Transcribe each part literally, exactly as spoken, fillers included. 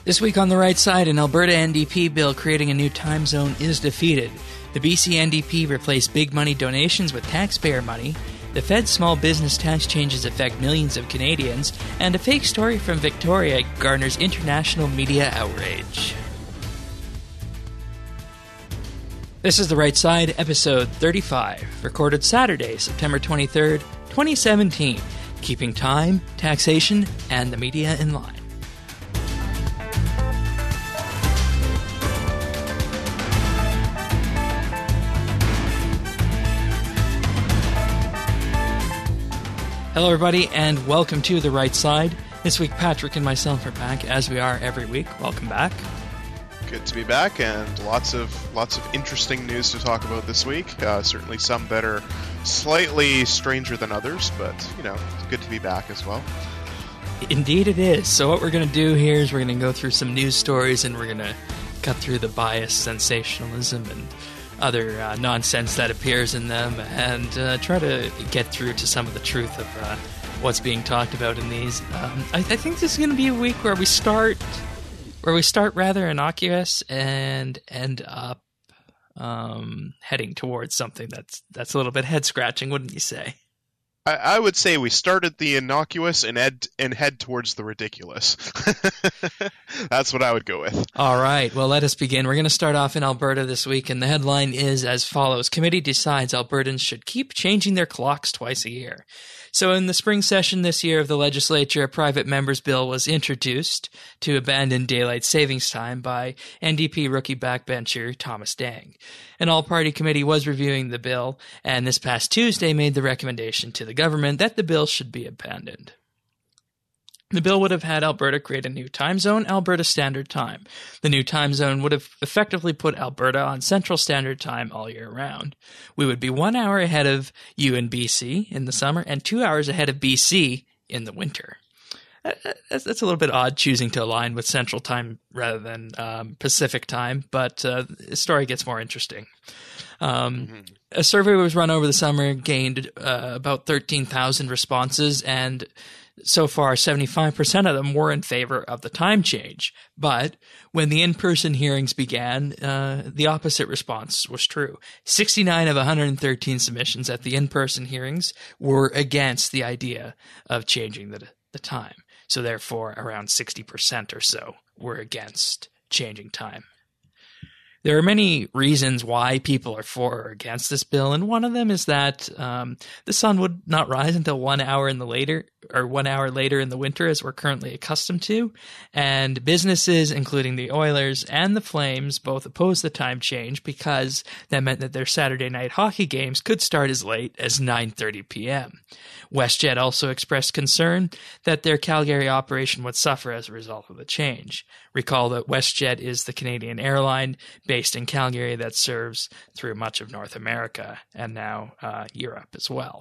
This week on the right side, an Alberta N D P bill creating a new time zone is defeated. The B C N D P replaced big money donations with taxpayer money. The Fed's small business tax changes affect millions of Canadians. And a fake story from Victoria garners international media outrage. This is The Right Side, episode thirty-five, recorded Saturday, September twenty-third, twenty seventeen, keeping time, taxation, and the media in line. Hello, everybody, and welcome to The Right Side. This week, Patrick and myself are back, as we are every week. Welcome back. Good to be back, and lots of lots of interesting news to talk about this week. Uh, certainly some that are slightly stranger than others, but, you know, it's good to be back as well. Indeed it is. So what we're going to do here is we're going to go through some news stories, and we're going to cut through the bias, sensationalism, and other uh, nonsense that appears in them, and uh, try to get through to some of the truth of uh, what's being talked about in these. Um, I, I think this is going to be a week where we start, where we start rather innocuous and end up um, heading towards something that's that's a little bit head scratching, wouldn't you say? I, I would say we started the innocuous and head and head towards the ridiculous. That's what I would go with. All right. Well, let us begin. We're going to start off in Alberta this week, and the headline is as follows. Committee decides Albertans should keep changing their clocks twice a year. So in the spring session this year of the legislature, a private member's bill was introduced to abandon daylight savings time by N D P rookie backbencher Thomas Dang. An all-party committee was reviewing the bill, and this past Tuesday made the recommendation to the government that the bill should be abandoned. The bill would have had Alberta create a new time zone, Alberta Standard Time. The new time zone would have effectively put Alberta on Central Standard Time all year round. We would be one hour ahead of you in B C in the summer and two hours ahead of B C in the winter. That's, that's a little bit odd choosing to align with Central Time rather than um, Pacific Time, but uh, the story gets more interesting. Um, mm-hmm. A survey was run over the summer, gained uh, about thirteen thousand responses, and so far, seventy-five percent of them were in favor of the time change. But when the in-person hearings began, uh, the opposite response was true. sixty-nine of one hundred thirteen submissions at the in-person hearings were against the idea of changing the, the time. So therefore, around sixty percent or so were against changing time. There are many reasons why people are for or against this bill, and one of them is that um, the sun would not rise until one hour in the later or one hour later in the winter, as we're currently accustomed to. And businesses, including the Oilers and the Flames, both oppose the time change because that meant that their Saturday night hockey games could start as late as nine thirty p.m. WestJet also expressed concern that their Calgary operation would suffer as a result of the change. Recall that WestJet is the Canadian airline based in Calgary that serves through much of North America and now uh, Europe as well.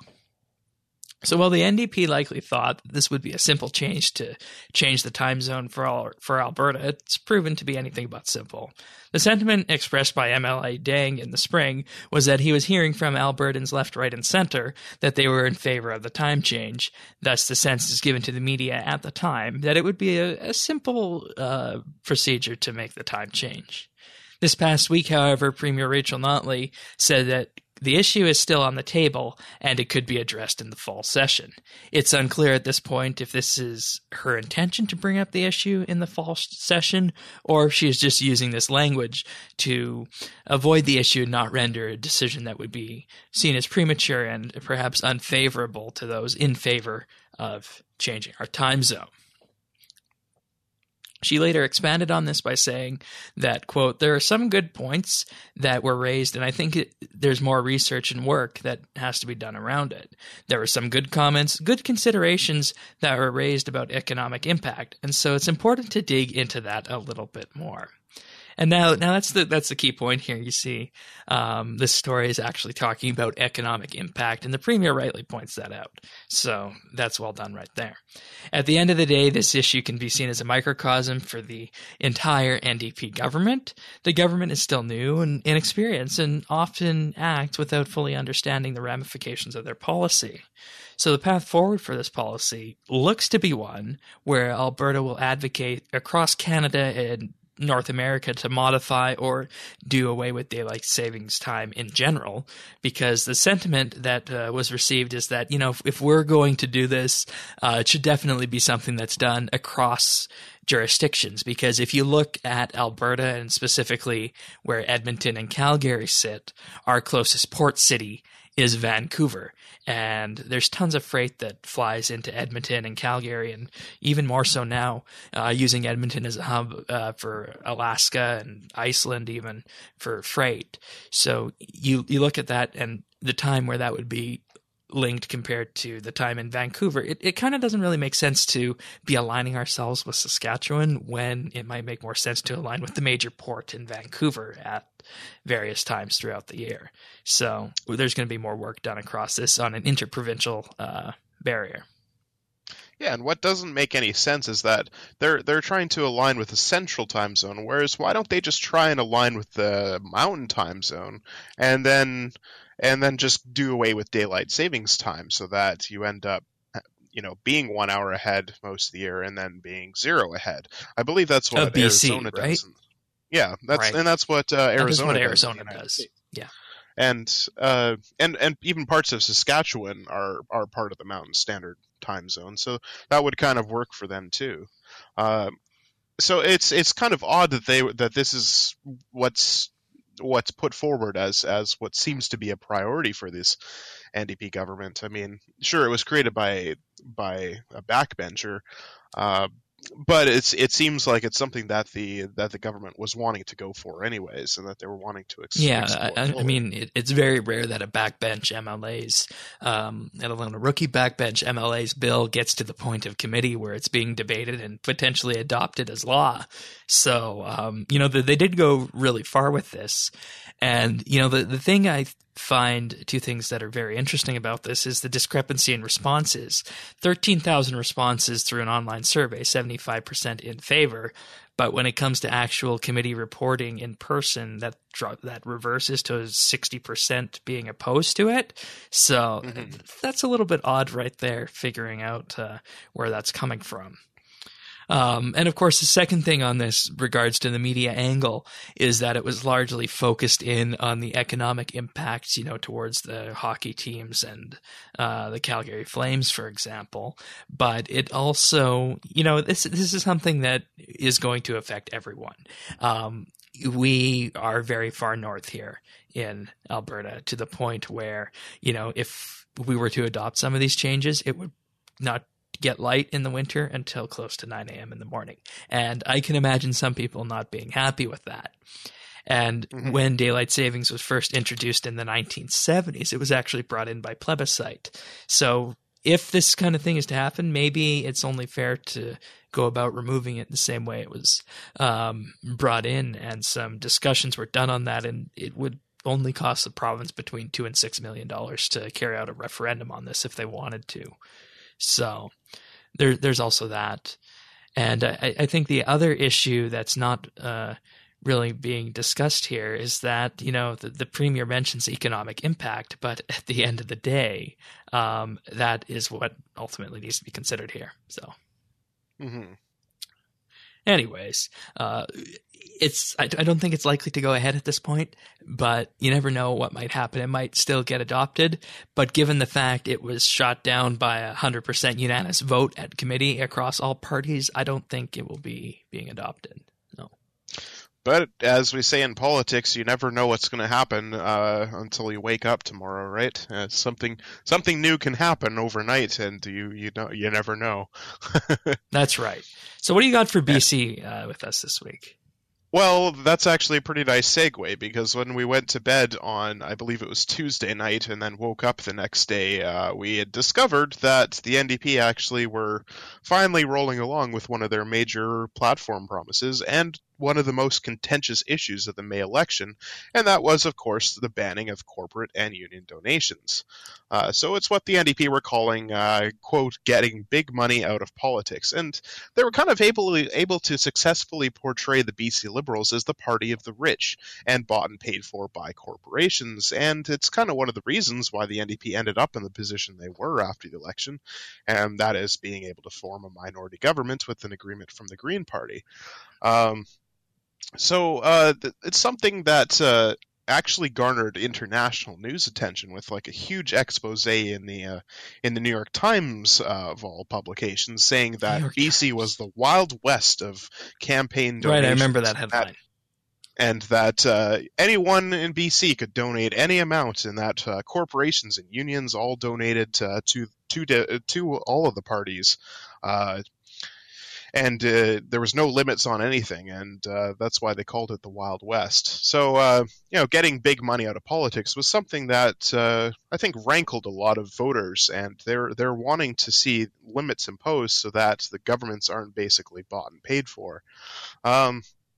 So while the N D P likely thought this would be a simple change to change the time zone for all, for Alberta, it's proven to be anything but simple. The sentiment expressed by M L A Dang in the spring was that he was hearing from Albertans left, right, and center that they were in favor of the time change. Thus, the sense is given to the media at the time that it would be a, a simple uh, procedure to make the time change. This past week, however, Premier Rachel Notley said that the issue is still on the table, and it could be addressed in the fall session. It's unclear at this point if this is her intention to bring up the issue in the fall session, or if she is just using this language to avoid the issue and not render a decision that would be seen as premature and perhaps unfavorable to those in favor of changing our time zone. She later expanded on this by saying that, quote, there are some good points that were raised, and I think it, there's more research and work that has to be done around it. There were some good comments, good considerations that were raised about economic impact, and so it's important to dig into that a little bit more. And now, now that's the that's the key point here. You see, um, this story is actually talking about economic impact, and the premier rightly points that out. So that's well done right there. At the end of the day, this issue can be seen as a microcosm for the entire N D P government. The government is still new and inexperienced, and often acts without fully understanding the ramifications of their policy. So the path forward for this policy looks to be one where Alberta will advocate across Canada and North America to modify or do away with daylight savings time in general, because the sentiment that uh, was received is that, you know, if, if we're going to do this, uh, it should definitely be something that's done across jurisdictions. Because if you look at Alberta, and specifically where Edmonton and Calgary sit, our closest port city is Vancouver. And there's tons of freight that flies into Edmonton and Calgary, and even more so now, uh, using Edmonton as a hub uh, for Alaska and Iceland, even for freight. So you you look at that and the time where that would be linked compared to the time in Vancouver, it, it kind of doesn't really make sense to be aligning ourselves with Saskatchewan when it might make more sense to align with the major port in Vancouver at various times throughout the year. So there's going to be more work done across this on an interprovincial uh, barrier. Yeah, and what doesn't make any sense is that they're they're trying to align with the central time zone, whereas why don't they just try and align with the mountain time zone, and then and then just do away with daylight savings time, so that you end up, you know, being one hour ahead most of the year and then being zero ahead. I believe that's what of B C, Arizona right? does. Yeah, that's right. and that's what uh, Arizona that is what does. Arizona does. Yeah. And uh, and and even parts of Saskatchewan are, are part of the Mountain Standard Time Zone, so that would kind of work for them too. Uh, so it's it's kind of odd that they that this is what's what's put forward as as what seems to be a priority for this N D P government. I mean, sure, it was created by by a backbencher. Uh, But it's it seems like it's something that the that the government was wanting to go for anyways, and that they were wanting to ex- yeah, explore. I, I mean, it, it's very rare that a backbench M L A's, um, let alone a rookie backbench M L A's bill gets to the point of committee where it's being debated and potentially adopted as law. So, um, you know, the, they did go really far with this. And, you know, the, the thing I find, two things that are very interesting about this is the discrepancy in responses. thirteen thousand responses through an online survey, seventy-five percent in favor. But when it comes to actual committee reporting in person, that that reverses to sixty percent being opposed to it. So mm-hmm. that's a little bit odd right there, figuring out uh, where that's coming from. Um, and of course, the second thing on this regards to the media angle is that it was largely focused in on the economic impacts, you know, towards the hockey teams and uh, the Calgary Flames, for example. But it also, you know, this this is something that is going to affect everyone. Um, we are very far north here in Alberta, to the point where, you know, if we were to adopt some of these changes, it would not get light in the winter until close to nine a.m. in the morning. And I can imagine some people not being happy with that. And mm-hmm. when daylight savings was first introduced in the nineteen seventies, it was actually brought in by plebiscite. So if this kind of thing is to happen, maybe it's only fair to go about removing it the same way it was um, brought in. And some discussions were done on that, and it would only cost the province between two and six million dollars to carry out a referendum on this if they wanted to. So there, there's also that. And I, I think the other issue that's not uh, really being discussed here is that, you know, the, the premier mentions economic impact, but at the end of the day, um, that is what ultimately needs to be considered here. So mm-hmm. anyways, uh, it's I, I don't think it's likely to go ahead at this point, but you never know what might happen. It might still get adopted, but given the fact it was shot down by a one hundred percent unanimous vote at committee across all parties, I don't think it will be being adopted. No. But as we say in politics, you never know what's going to happen uh, until you wake up tomorrow, right? Uh, something something new can happen overnight, and you you know you never know. That's right. So what do you got for B C uh, with us this week? Well, that's actually a pretty nice segue, because when we went to bed on, I believe it was Tuesday night, and then woke up the next day, uh, we had discovered that the N D P actually were finally rolling along with one of their major platform promises, and one of the most contentious issues of the May election, and that was, of course, the banning of corporate and union donations. Uh, so it's what the N D P were calling, uh, quote, getting big money out of politics. And they were kind of able, able to successfully portray the B C Liberals as the party of the rich and bought and paid for by corporations. And it's kind of one of the reasons why the N D P ended up in the position they were after the election, and that is being able to form a minority government with an agreement from the Green Party. Um, so uh, th- it's something that uh, actually garnered international news attention with like a huge expose in the uh, in the New York Times uh, of all publications, saying that B C Times was the Wild West of campaign donations. Right, I remember that headline. That, and that uh, anyone in B C could donate any amount, and that uh, corporations and unions all donated uh, to to de- to all of the parties. Uh, And uh, there was no limits on anything, and uh, that's why they called it the Wild West. So, uh, you know, getting big money out of politics was something that uh, I think rankled a lot of voters, and they're they're wanting to see limits imposed so that the governments aren't basically bought and paid for. Um,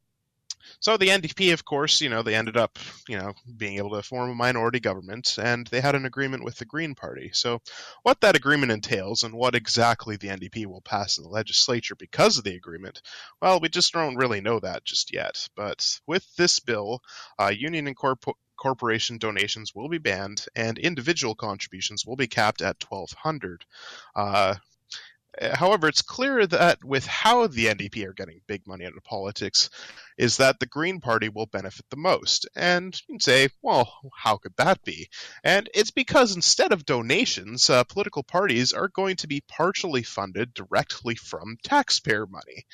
So the N D P, of course, you know, they ended up, you know, being able to form a minority government, and they had an agreement with the Green Party. So what that agreement entails and what exactly the N D P will pass in the legislature because of the agreement, well, we just don't really know that just yet. But with this bill, uh, union and corp- corporation donations will be banned, and individual contributions will be capped at twelve hundred dollars. Uh, However, it's clear that with how the N D P are getting big money out of politics is that the Green Party will benefit the most. And you can say, well, how could that be? And it's because instead of donations, uh, political parties are going to be partially funded directly from taxpayer money.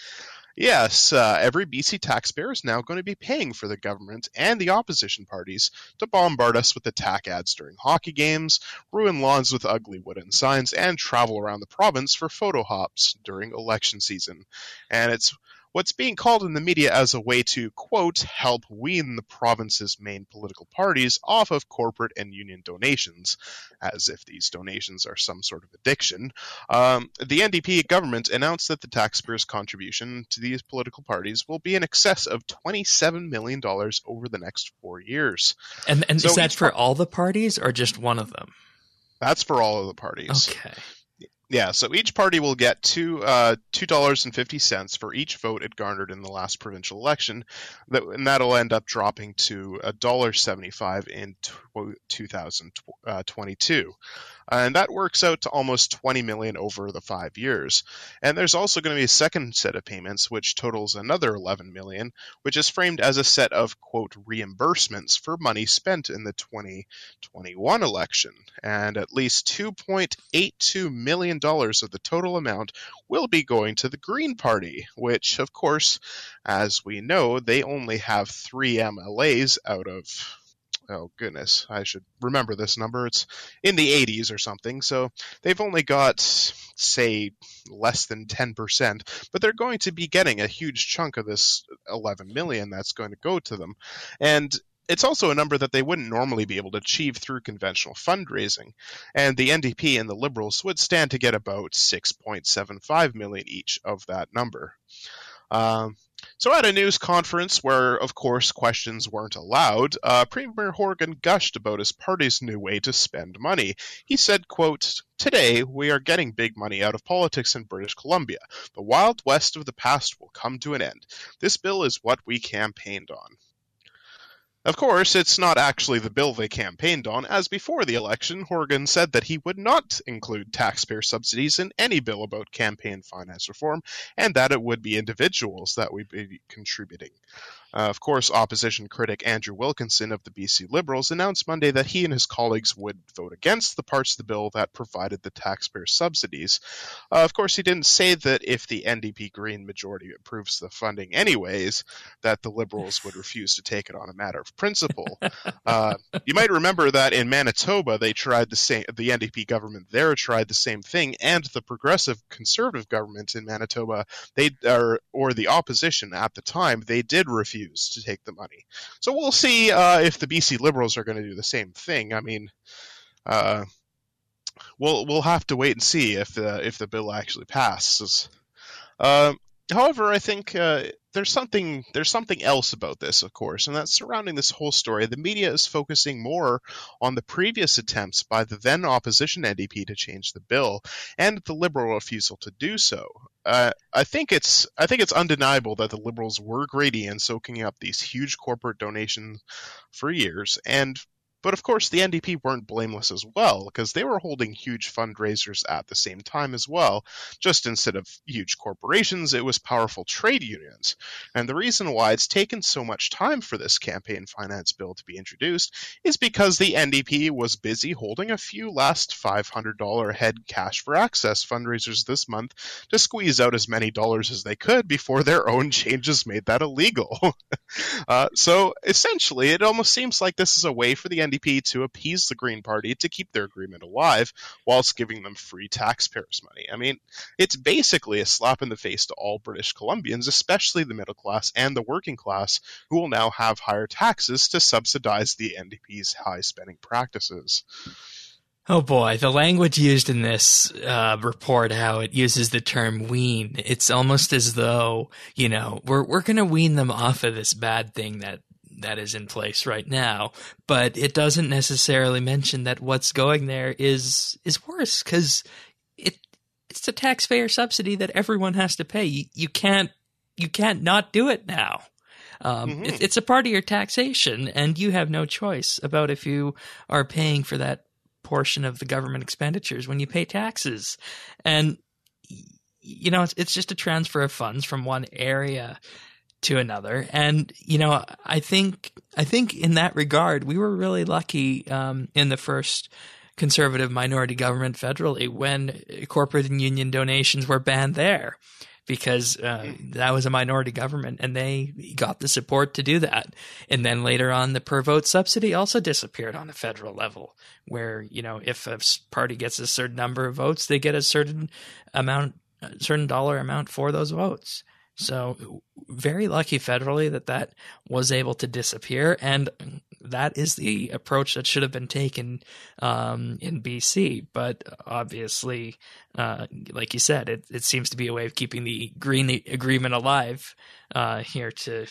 Yes, uh, every B C taxpayer is now going to be paying for the government and the opposition parties to bombard us with attack ads during hockey games, ruin lawns with ugly wooden signs, and travel around the province for photo hops during election season. And it's what's being called in the media as a way to, quote, help wean the province's main political parties off of corporate and union donations, as if these donations are some sort of addiction. Um, the N D P government announced that the taxpayers' contribution to these political parties will be in excess of twenty-seven million dollars over the next four years. And, and so is that for par- all the parties or just one of them? That's for all of the parties. Okay. Yeah, so each party will get two uh, two dollars and fifty cents for each vote it garnered in the last provincial election, that, and that'll end up dropping to a dollar seventy-five in two thousand twenty-two, and that works out to almost twenty million over the five years. And there's also going to be a second set of payments, which totals another eleven million, which is framed as a set of quote reimbursements for money spent in the twenty twenty-one election, and at least two point eight two million dollars of the total amount will be going to the Green Party, which, of course, as we know, they only have three M L As out of, oh goodness, I should remember this number. It's in the eighties or something, so they've only got, say, less than ten percent, but they're going to be getting a huge chunk of this eleven million that's going to go to them. And it's also a number that they wouldn't normally be able to achieve through conventional fundraising, and the N D P and the Liberals would stand to get about six point seven five million each of that number. Um, so at a news conference where, of course, questions weren't allowed, uh, Premier Horgan gushed about his party's new way to spend money. He said, quote, "Today, we are getting big money out of politics in British Columbia. The Wild West of the past will come to an end. This bill is what we campaigned on." Of course, it's not actually the bill they campaigned on, as before the election, Horgan said that he would not include taxpayer subsidies in any bill about campaign finance reform, and that it would be individuals that would be contributing. Uh, of course, opposition critic Andrew Wilkinson of the B C Liberals announced Monday that he and his colleagues would vote against the parts of the bill that provided the taxpayer subsidies. Uh, of course, he didn't say that if the N D P Green majority approves the funding anyways, that the Liberals would refuse to take it on a matter of principle. Uh, you might remember that in Manitoba, they tried the same. The N D P government there tried the same thing, and the Progressive Conservative government in Manitoba, they or, or the opposition at the time, they did refuse to take the money. So we'll see uh, if the B C Liberals are going to do the same thing. I mean, uh, we'll we'll have to wait and see if the if the bill actually passes. Uh, however, I think uh, there's something there's something else about this, of course, and that's surrounding this whole story. The media is focusing more on the previous attempts by the then opposition N D P to change the bill and the Liberal refusal to do so. Uh, I think it's I think it's undeniable that the Liberals were greedy in soaking up these huge corporate donations for years, and but of course the N D P weren't blameless as well, because they were holding huge fundraisers at the same time as well. Just instead of huge corporations, it was powerful trade unions. And the reason why it's taken so much time for this campaign finance bill to be introduced is because the N D P was busy holding a few last five hundred dollars head cash for access fundraisers this month to squeeze out as many dollars as they could before their own changes made that illegal. uh, so essentially, it almost seems like this is a way for the N D P to appease the Green Party to keep their agreement alive whilst giving them free taxpayers' money. I mean, it's basically a slap in the face to all British Columbians, especially the middle class and the working class, who will now have higher taxes to subsidize the N D P's high spending practices. Oh boy, the language used in this uh, report, how it uses the term wean, it's almost as though, you know, we're we're going to wean them off of this bad thing that that is in place right now, but it doesn't necessarily mention that what's going there is is worse, because it it's a taxpayer subsidy that everyone has to pay. You, you can't you can't not do it now. Um, mm-hmm. it, it's a part of your taxation, and you have no choice about if you are paying for that portion of the government expenditures when you pay taxes. And you know, it's, it's just a transfer of funds from one area to another. And, you know, I think, I think in that regard, we were really lucky, um, in the first Conservative minority government federally when corporate and union donations were banned there, because, uh, that was a minority government and they got the support to do that. And then later on, the per vote subsidy also disappeared on a federal level, where, you know, if a party gets a certain number of votes, they get a certain amount, a certain dollar amount for those votes. So very lucky federally that that was able to disappear, and that is the approach that should have been taken um, in B C. But obviously, uh, like you said, it, it seems to be a way of keeping the Green Agreement alive uh, here to,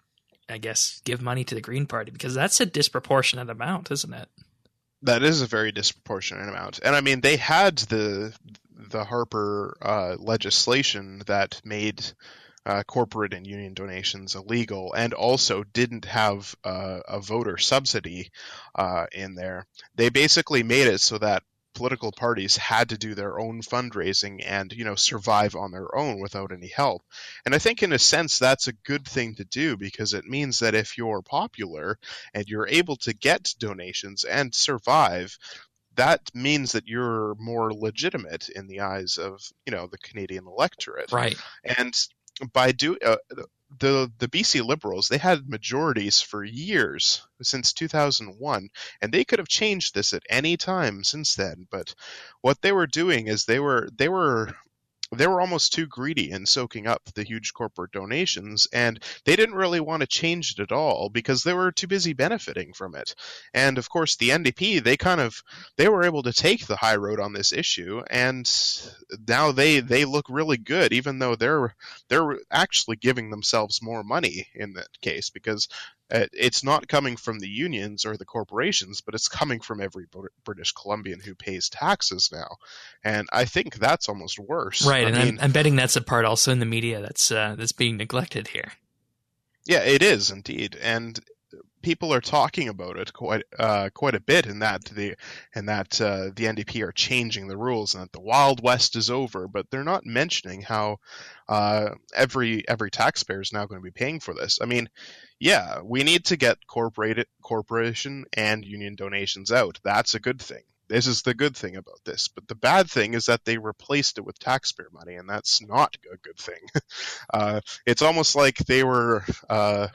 I guess, give money to the Green Party, because that's a disproportionate amount, isn't it? That is a very disproportionate amount. And I mean, they had the the Harper uh, legislation that made Uh, corporate and union donations illegal, and also didn't have uh, a voter subsidy uh, in there. They basically made it so that political parties had to do their own fundraising and, you know, survive on their own without any help. And I think in a sense that's a good thing to do, because it means that if you're popular and you're able to get donations and survive, that means that you're more legitimate in the eyes of, you know, the Canadian electorate. Right. And by do uh, the the B C Liberals, they had majorities for years, since two thousand one, and they could have changed this at any time since then. But what they were doing is they were they were they were almost too greedy in soaking up the huge corporate donations, and they didn't really want to change it at all because they were too busy benefiting from it. And of course, the N D P, they kind of they were able to take the high road on this issue, and now they they look really good, even though they're they're actually giving themselves more money in that case, because it's not coming from the unions or the corporations, but it's coming from every British Columbian who pays taxes now. And I think that's almost worse. Right, I and mean, I'm, I'm betting that's a part also in the media that's uh, that's being neglected here. Yeah, it is indeed, and people are talking about it quite uh, quite a bit, in that the and that uh, the N D P are changing the rules and that the Wild West is over, but they're not mentioning how uh, every every taxpayer is now going to be paying for this. I mean, yeah, we need to get corporate corporation and union donations out. That's a good thing. This is the good thing about this. But the bad thing is that they replaced it with taxpayer money, and that's not a good thing. uh, it's almost like they were uh,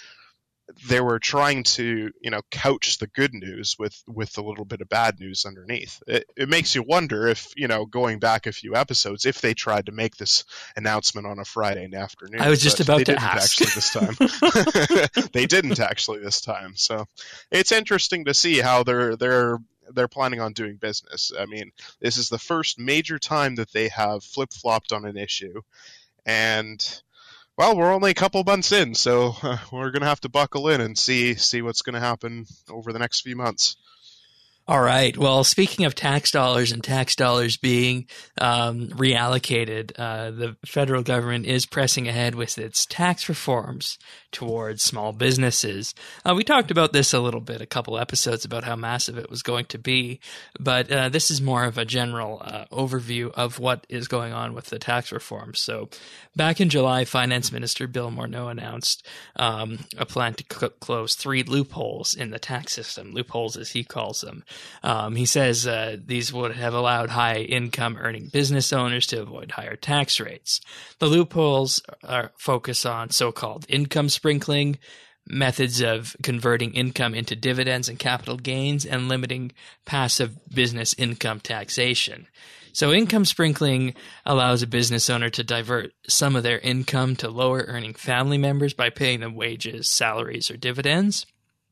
they were trying to, you know, couch the good news with, with a little bit of bad news underneath. It, it makes you wonder if, you know, going back a few episodes, if they tried to make this announcement on a Friday afternoon. I was just about they to didn't ask. Actually this time. They didn't actually this time. So it's interesting to see how they're they're they're planning on doing business. I mean, this is the first major time that they have flip-flopped on an issue, and well, we're only a couple months in, so uh, we're going to have to buckle in and see see what's going to happen over the next few months. All right. Well, speaking of tax dollars and tax dollars being um, reallocated, uh, the federal government is pressing ahead with its tax reforms towards small businesses. Uh, we talked about this a little bit, a couple episodes about how massive it was going to be, but uh, this is more of a general uh, overview of what is going on with the tax reforms. So back in July, Finance Minister Bill Morneau announced um, a plan to c- close three loopholes in the tax system, loopholes as he calls them. Um, he says uh, these would have allowed high-income earning business owners to avoid higher tax rates. The loopholes are focus on so-called income sprinkling, methods of converting income into dividends and capital gains, and limiting passive business income taxation. So income sprinkling allows a business owner to divert some of their income to lower-earning family members by paying them wages, salaries, or dividends.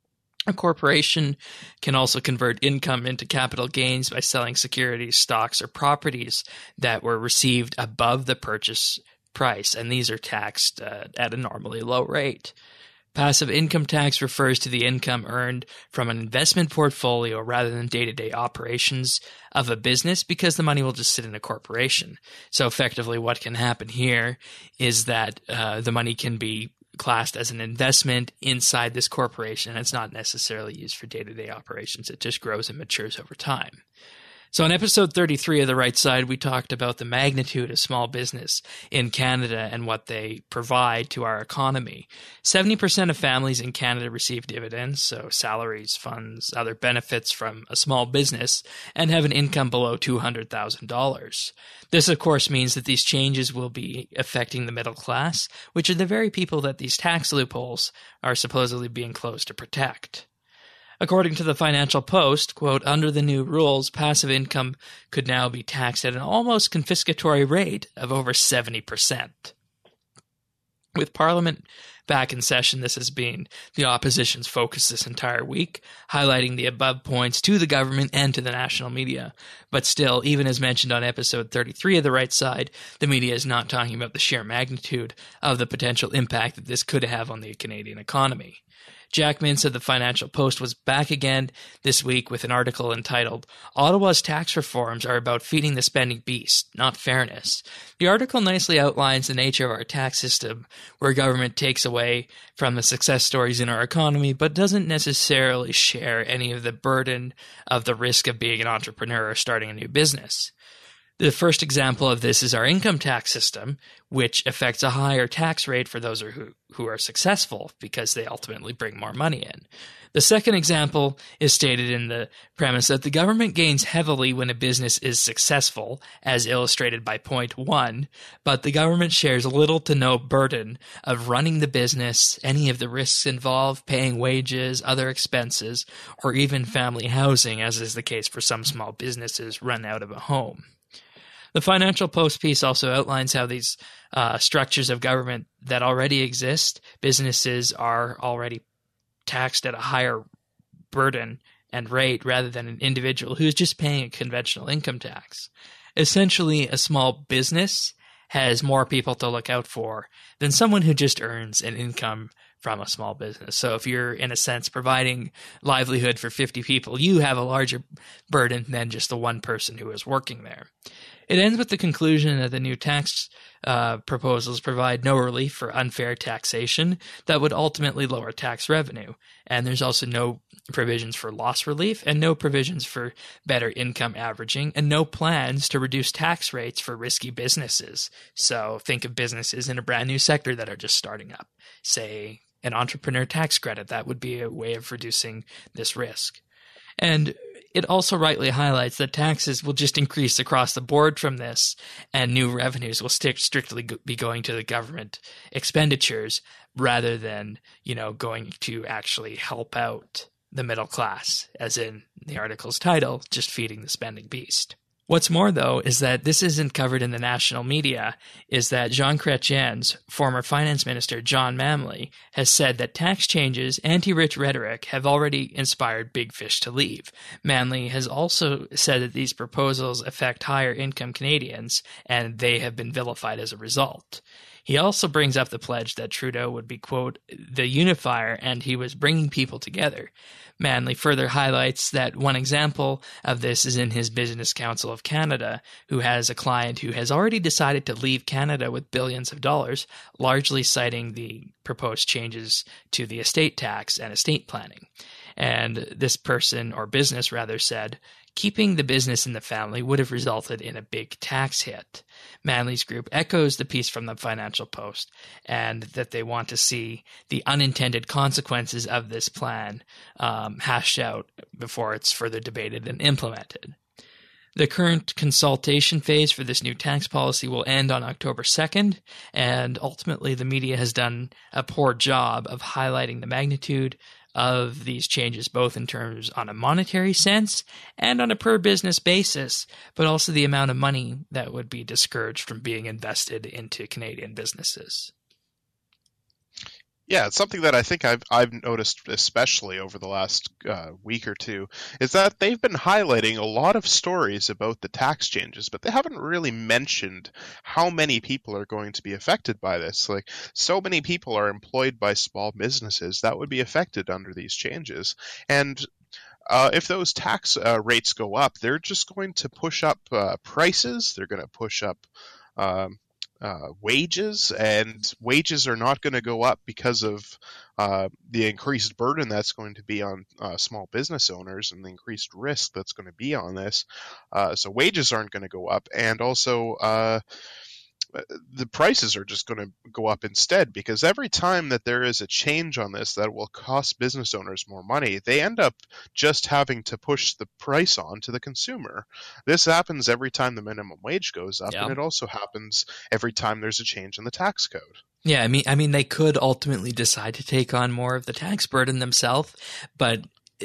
A corporation can also convert income into capital gains by selling securities, stocks, or properties that were received above the purchase price, and these are taxed uh, at a normally low rate. Passive income tax refers to the income earned from an investment portfolio rather than day-to-day operations of a business, because the money will just sit in a corporation. So effectively what can happen here is that uh, the money can be classed as an investment inside this corporation. It's not necessarily used for day-to-day operations. It just grows and matures over time. So in episode thirty-three of The Right Side, we talked about the magnitude of small business in Canada and what they provide to our economy. seventy percent of families in Canada receive dividends, so salaries, funds, other benefits from a small business, and have an income below two hundred thousand dollars. This, of course, means that these changes will be affecting the middle class, which are the very people that these tax loopholes are supposedly being closed to protect. According to the Financial Post, quote, under the new rules, passive income could now be taxed at an almost confiscatory rate of over seventy percent. With Parliament back in session, this has been the opposition's focus this entire week, highlighting the above points to the government and to the national media. But still, even as mentioned on episode thirty-three of The Right Side, the media is not talking about the sheer magnitude of the potential impact that this could have on the Canadian economy. Jack Mintz of the Financial Post was back again this week with an article entitled, Ottawa's Tax Reforms Are About Feeding the Spending Beast, Not Fairness. The article nicely outlines the nature of our tax system, where government takes away from the success stories in our economy, but doesn't necessarily share any of the burden of the risk of being an entrepreneur or starting a new business. The first example of this is our income tax system, which affects a higher tax rate for those who, who are successful because they ultimately bring more money in. The second example is stated in the premise that the government gains heavily when a business is successful, as illustrated by point one, but the government shares little to no burden of running the business, any of the risks involved, paying wages, other expenses, or even family housing, as is the case for some small businesses run out of a home. The Financial Post piece also outlines how these uh, structures of government that already exist, businesses are already taxed at a higher burden and rate rather than an individual who is just paying a conventional income tax. Essentially, a small business has more people to look out for than someone who just earns an income from a small business. So if you're, in a sense, providing livelihood for fifty people, you have a larger burden than just the one person who is working there. It ends with the conclusion that the new tax uh, proposals provide no relief for unfair taxation that would ultimately lower tax revenue. And there's also no provisions for loss relief and no provisions for better income averaging and no plans to reduce tax rates for risky businesses. So think of businesses in a brand new sector that are just starting up. Say an entrepreneur tax credit, that would be a way of reducing this risk. And it also rightly highlights that taxes will just increase across the board from this, and new revenues will stick strictly be going to the government expenditures rather than, you know, going to actually help out the middle class, as in the article's title, just feeding the spending beast. What's more, though, is that this isn't covered in the national media, is that Jean Chrétien's former finance minister, John Manley, has said that tax changes, anti-rich rhetoric have already inspired big fish to leave. Manley has also said that these proposals affect higher income Canadians, and they have been vilified as a result. He also brings up the pledge that Trudeau would be, quote, the unifier, and he was bringing people together. Manley further highlights that one example of this is in his Business Council of Canada, who has a client who has already decided to leave Canada with billions of dollars, largely citing the proposed changes to the estate tax and estate planning. And this person, or business rather, said, keeping the business in the family would have resulted in a big tax hit. Manley's group echoes the piece from the Financial Post, and that they want to see the unintended consequences of this plan um, hashed out before it's further debated and implemented. The current consultation phase for this new tax policy will end on October second, and ultimately the media has done a poor job of highlighting the magnitude of these changes, both in terms on a monetary sense and on a per business basis, but also the amount of money that would be discouraged from being invested into Canadian businesses. Yeah, it's something that I think I've I've noticed, especially over the last uh, week or two, is that they've been highlighting a lot of stories about the tax changes, but they haven't really mentioned how many people are going to be affected by this. Like, so many people are employed by small businesses that would be affected under these changes, and Uh, if those tax uh, rates go up, they're just going to push up uh, prices. They're going to push up um, uh, wages, and wages are not going to go up because of uh, the increased burden that's going to be on uh, small business owners and the increased risk that's going to be on this. Uh, so wages aren't going to go up, and also uh, the prices are just going to go up instead, because every time that there is a change on this that will cost business owners more money, they end up just having to push the price on to the consumer. This happens every time the minimum wage goes up, Yeah. and it also happens every time there's a change in the tax code. Yeah, I mean, I mean, they could ultimately decide to take on more of the tax burden themselves, but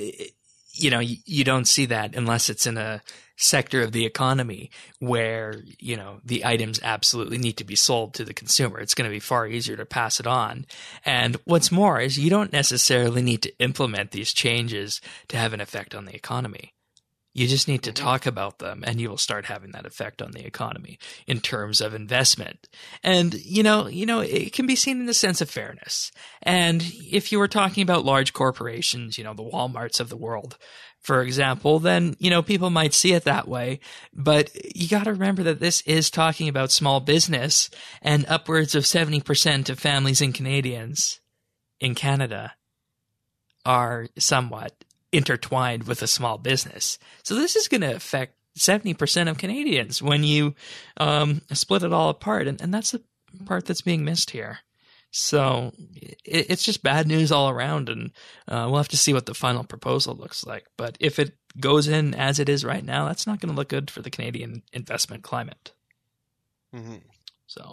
you know, you, you don't see that unless it's in a sector of the economy where, you know, the items absolutely need to be sold to the consumer. It's going to be far easier to pass it on. And what's more is you don't necessarily need to implement these changes to have an effect on the economy. You just need to talk about them, and you will start having that effect on the economy in terms of investment. And, you know, you know, it can be seen in the sense of fairness. And if you were talking about large corporations, you know, the Walmarts of the world, for example, then, you know, people might see it that way. But you got to remember that this is talking about small business, and upwards of seventy percent of families and Canadians in Canada are somewhat intertwined with a small business. So this is going to affect seventy percent of Canadians when you um, split it all apart. And, and that's the part that's being missed here. So it, it's just bad news all around. And uh, we'll have to see what the final proposal looks like. But if it goes in as it is right now, that's not going to look good for the Canadian investment climate. Mm-hmm. So,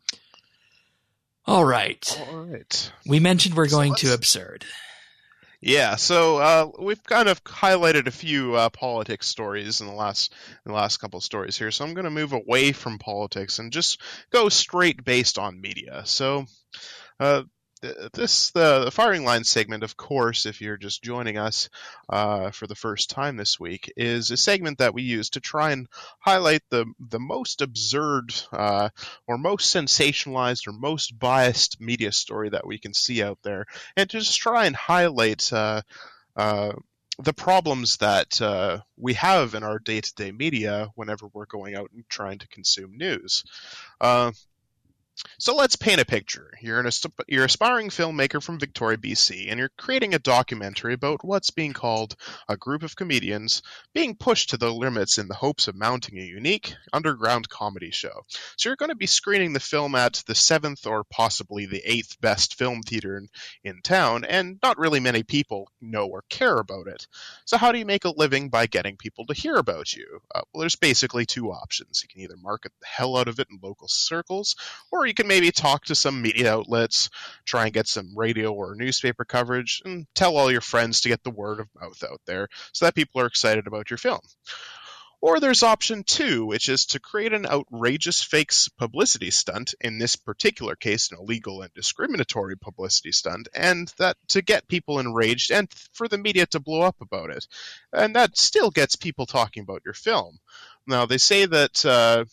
all right. All right. We mentioned we're going so to absurd. Yeah, so uh, we've kind of highlighted a few uh, politics stories in the last in the last couple of stories here, so I'm going to move away from politics and just go straight based on media. So uh, th- this the, the firing line segment, of course, if you're just joining us uh, for the first time this week, is a segment that we use to try and highlight the the most absurd uh, or most sensationalized or most biased media story that we can see out there, and to just try and highlight uh, uh, the problems that uh, we have in our day-to-day media whenever we're going out and trying to consume news. Uh, So let's paint a picture. You're an you're an aspiring filmmaker from Victoria, B C, and you're creating a documentary about what's being called a group of comedians being pushed to the limits in the hopes of mounting a unique underground comedy show. So you're going to be screening the film at the seventh or possibly the eighth best film theater in, in town, and not really many people know or care about it. So how do you make a living by getting people to hear about you? Uh, well, there's basically two options. You can either market the hell out of it in local circles, or you can maybe talk to some media outlets, try and get some radio or newspaper coverage, and tell all your friends to get the word of mouth out there so that people are excited about your film. Or there's option two, which is to create an outrageous fake publicity stunt, in this particular case an illegal and discriminatory publicity stunt, and that to get people enraged and for the media to blow up about it. And that still gets people talking about your film. Now, they say that uh,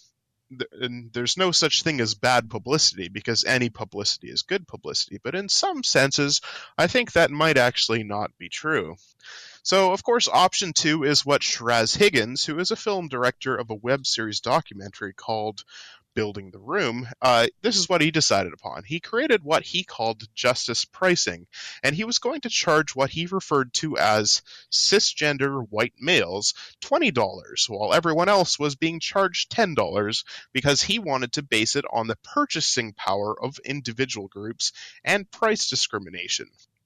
th- and there's no such thing as bad publicity because any publicity is good publicity. But in some senses, I think that might actually not be true. So, of course, option two is what Shiraz Higgins, who is a film director of a web series documentary called Building the Room, uh, this is what he decided upon. He created what he called justice pricing, and he was going to charge what he referred to as cisgender white males twenty dollars, while everyone else was being charged ten dollars because he wanted to base it on the purchasing power of individual groups and price discrimination.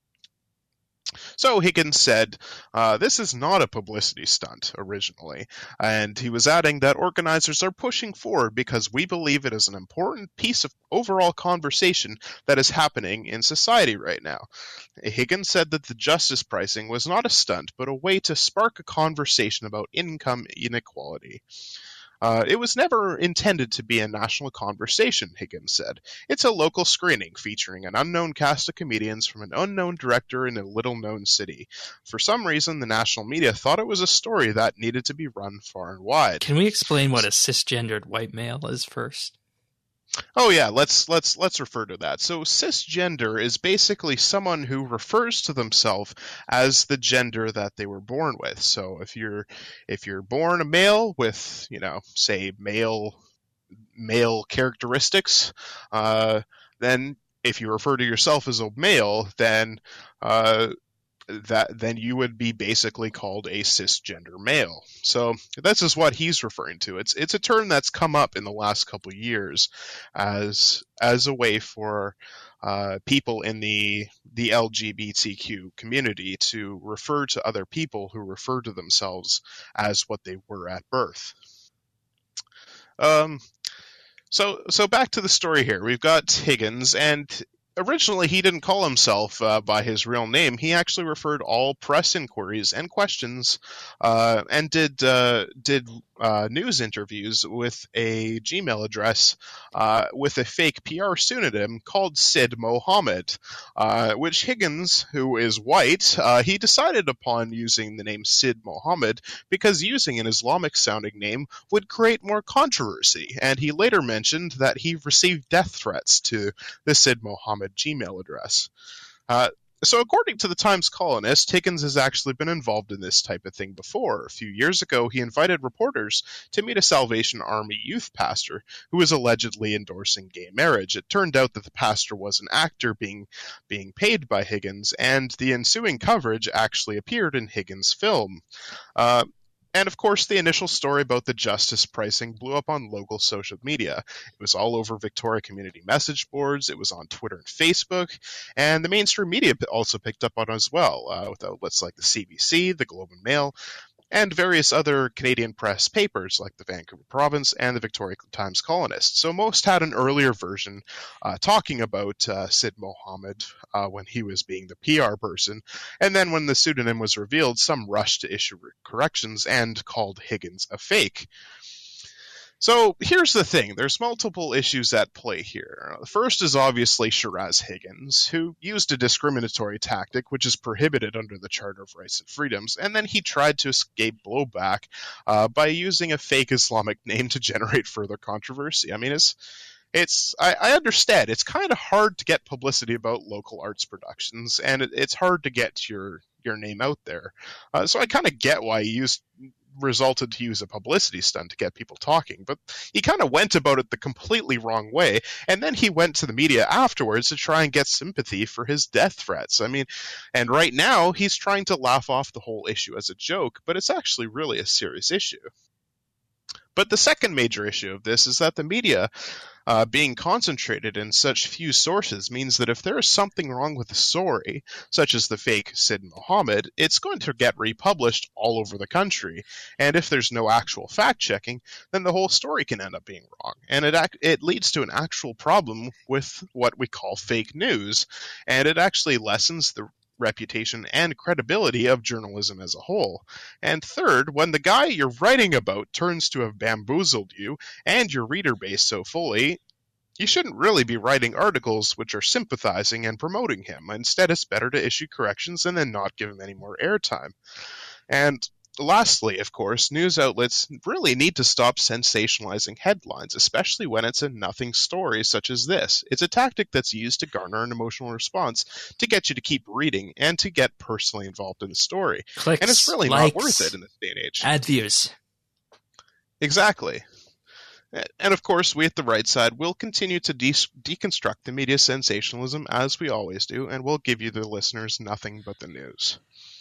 So Higgins said, uh, this is not a publicity stunt originally, and he was adding that organizers are pushing forward because we believe it is an important piece of overall conversation that is happening in society right now. Higgins said that the justice pricing was not a stunt, but a way to spark a conversation about income inequality. Uh, it was never intended to be a national conversation, Higgins said. It's a local screening featuring an unknown cast of comedians from an unknown director in a little-known city. For some reason, the national media thought it was a story that needed to be run far and wide. Can we explain what a cisgendered white male is first? Oh yeah, let's let's let's refer to that. So cisgender is basically someone who refers to themselves as the gender that they were born with. So if you're if you're born a male with, you know, say male male characteristics, uh, then if you refer to yourself as a male, then uh, that then you would be basically called a cisgender male. So this is what he's referring to. It's it's a term that's come up in the last couple of years as as a way for uh, people in the the L G B T Q community to refer to other people who refer to themselves as what they were at birth. Um. So so back to the story here. We've got Higgins, and originally, he didn't call himself uh, by his real name. He actually referred all press inquiries and questions, uh, and did uh, did uh, news interviews with a Gmail address uh, with a fake P R pseudonym called Sid Mohammed, uh, which Higgins, who is white, uh, he decided upon using the name Sid Mohammed because using an Islamic-sounding name would create more controversy. And he later mentioned that he received death threats to the Sid Mohammed Gmail address. Uh, so according to the Times columnist, Higgins has actually been involved in this type of thing before. A few years ago, he invited reporters to meet a Salvation Army youth pastor who was allegedly endorsing gay marriage. It turned out that the pastor was an actor being being paid by Higgins, and the ensuing coverage actually appeared in Higgins' film. Uh, And, of course, the initial story about the justice pricing blew up on local social media. It was all over Victoria community message boards, it was on Twitter and Facebook, and the mainstream media also picked up on it as well, uh, with outlets like the C B C, the Globe and Mail, and various other Canadian press papers like the Vancouver Province and the Victoria Times Colonist. So most had an earlier version uh, talking about uh, Sid Mohammed uh, when he was being the P R person, and then when the pseudonym was revealed, some rushed to issue corrections and called Higgins a fake. So here's the thing. There's multiple issues at play here. The first is obviously Shiraz Higgins, who used a discriminatory tactic, which is prohibited under the Charter of Rights and Freedoms, and then he tried to escape blowback uh, by using a fake Islamic name to generate further controversy. I mean, it's It's I, I understand. It's kind of hard to get publicity about local arts productions, and it, it's hard to get your your name out there. Uh, so I kind of get why he used resulted to use a publicity stunt to get people talking, but he kind of went about it the completely wrong way, and then he went to the media afterwards to try and get sympathy for his death threats. I mean, and right now he's trying to laugh off the whole issue as a joke, but it's actually really a serious issue. But the second major issue of this is that the media uh, being concentrated in such few sources means that if there is something wrong with the story, such as the fake Sid Mohammed, it's going to get republished all over the country. And if there's no actual fact-checking, then the whole story can end up being wrong. And it ac- it leads to an actual problem with what we call fake news, and it actually lessens the reputation and credibility of journalism as a whole. And third, when the guy you're writing about turns to have bamboozled you and your reader base so fully, you shouldn't really be writing articles which are sympathizing and promoting him. Instead, it's better to issue corrections and then not give him any more airtime. And lastly, of course, news outlets really need to stop sensationalizing headlines, especially when it's a nothing story such as this. It's a tactic that's used to garner an emotional response, to get you to keep reading, and to get personally involved in the story. Clicks, and it's really likes, not worth it in this day and age. Ad views. Exactly. And of course, we at the Right Side will continue to de- deconstruct the media sensationalism as we always do, and we'll give you, the listeners, nothing but the news.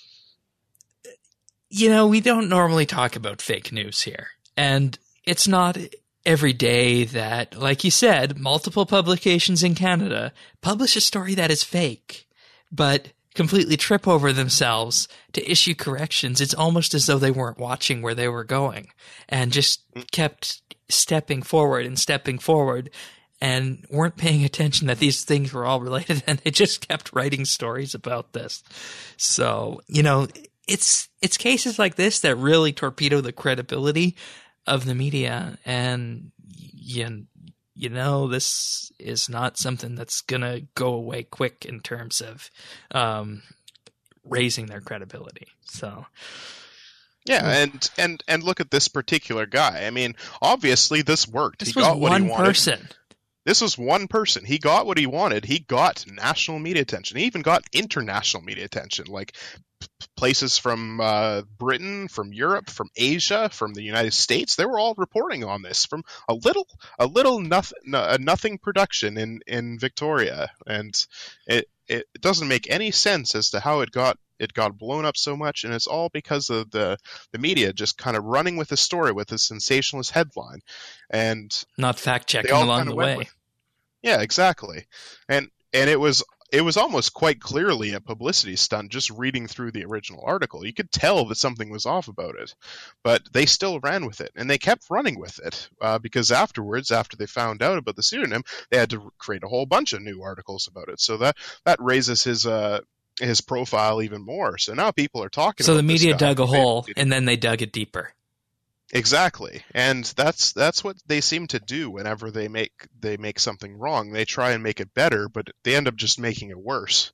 You know, we don't normally talk about fake news here, and it's not every day that, like you said, multiple publications in Canada publish a story that is fake, but completely trip over themselves to issue corrections. It's almost as though they weren't watching where they were going and just kept stepping forward and stepping forward and weren't paying attention that these things were all related, and they just kept writing stories about this. So, you know, it's it's cases like this that really torpedo the credibility of the media, and you, you know, this is not something that's going to go away quick in terms of um, raising their credibility. So, yeah, and, and and look at this particular guy. I mean, obviously this worked. This he was got what one he wanted. person. This was one person. He got what he wanted. He got national media attention. He even got international media attention, like p- places from uh, Britain, from Europe, from Asia, from the United States. They were all reporting on this from a little, a little nothing, a nothing production in, in Victoria, and it it doesn't make any sense as to how it got it got blown up so much, and it's all because of the the media just kind of running with the story with a sensationalist headline, and not fact checking along the way. With, yeah, exactly, and and it was it was almost quite clearly a publicity stunt. Just reading through the original article, you could tell that something was off about it, but they still ran with it, and they kept running with it uh, because afterwards, after they found out about the pseudonym, they had to create a whole bunch of new articles about it. So that that raises his uh. his profile even more. So now people are talking so about the media this guy. dug a hole and then they dug it deeper. Exactly. And that's that's what they seem to do whenever they make they make something wrong. They try and make it better, but they end up just making it worse.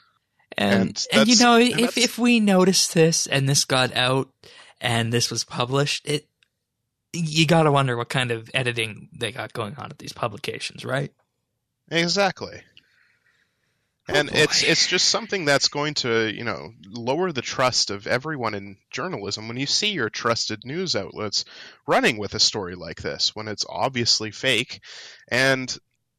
And and, and you know, and if if we noticed this and this got out and this was published, it you got to wonder what kind of editing they got going on at these publications, right? Exactly. And Oh, it's it's just something that's going to, you know, lower the trust of everyone in journalism when you see your trusted news outlets running with a story like this when it's obviously fake, and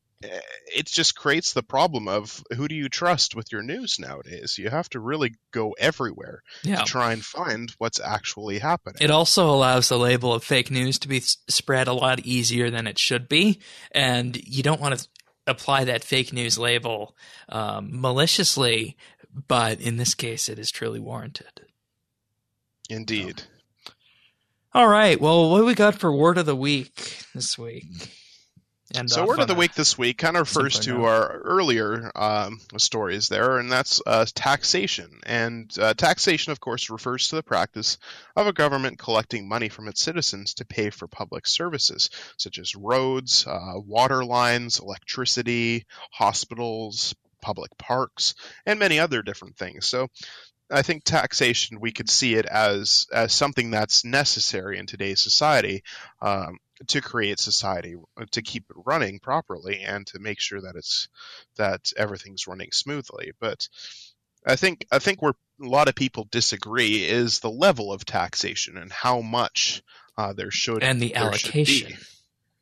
it just creates the problem of who do you trust with your news nowadays? You have to really go everywhere yeah. to try and find what's actually happening. It also allows the label of fake news to be spread a lot easier than it should be, and you don't want to apply that fake news label um, maliciously, but in this case, it is truly warranted. Indeed. All right. Well, what do we got for word of the week this week? And so word of the week this week kind of refers to note. our earlier um, stories there, and that's uh, taxation. And uh, taxation, of course, refers to the practice of a government collecting money from its citizens to pay for public services, such as roads, uh, water lines, electricity, hospitals, public parks, and many other different things. So I think taxation, we could see it as, as something that's necessary in today's society, um, to create society, to keep it running properly, and to make sure that it's that everything's running smoothly. But I think I think where a lot of people disagree is the level of taxation and how much uh, there should and the there allocation, should be.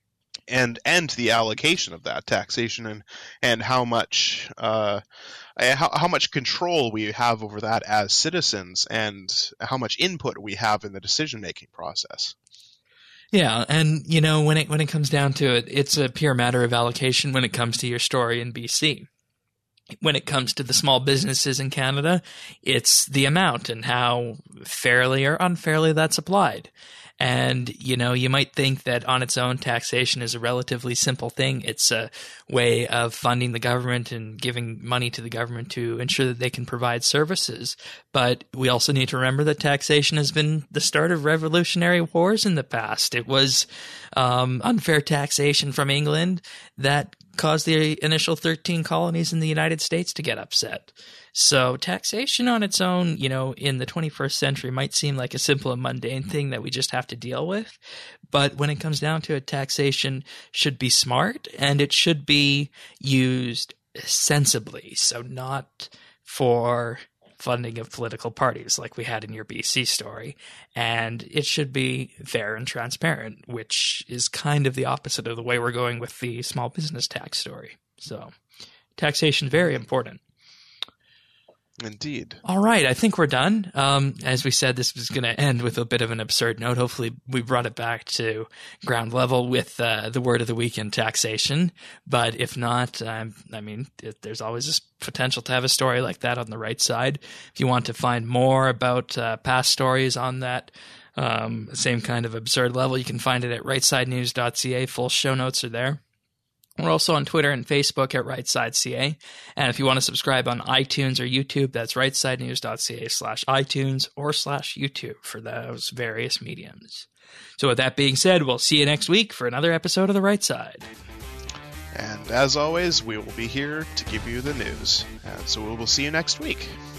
and and the allocation of that taxation, and and how much uh, how how much control we have over that as citizens, and how much input we have in the decision making process. Yeah, and you know, when it when it comes down to it, it's a pure matter of allocation when it comes to your story in B C. When it comes to the small businesses in Canada, it's the amount and how fairly or unfairly that's applied. And, you know, you might think that on its own, taxation is a relatively simple thing. It's a way of funding the government and giving money to the government to ensure that they can provide services. But we also need to remember that taxation has been the start of revolutionary wars in the past. It was um, unfair taxation from England that cause the initial thirteen colonies in the United States to get upset. So taxation on its own, you know, in the twenty-first century might seem like a simple and mundane thing that we just have to deal with. But when it comes down to it, taxation should be smart and it should be used sensibly. So not for funding of political parties like we had in your B C story. And it should be fair and transparent, which is kind of the opposite of the way we're going with the small business tax story. So taxation, very important. Indeed. All right. I think we're done. Um, as we said, this was going to end with a bit of an absurd note. Hopefully we brought it back to ground level with uh, the word of the week in taxation. But if not, um, I mean, it, there's always this potential to have a story like that on the right side. If you want to find more about uh, past stories on that um, same kind of absurd level, you can find it at right side news dot c a. Full show notes are there. We're also on Twitter and Facebook at RightSideCA. And if you want to subscribe on iTunes or YouTube, that's rightsidenews.ca slash iTunes or slash YouTube for those various mediums. So with that being said, we'll see you next week for another episode of The Right Side. And as always, we will be here to give you the news. And so we will see you next week.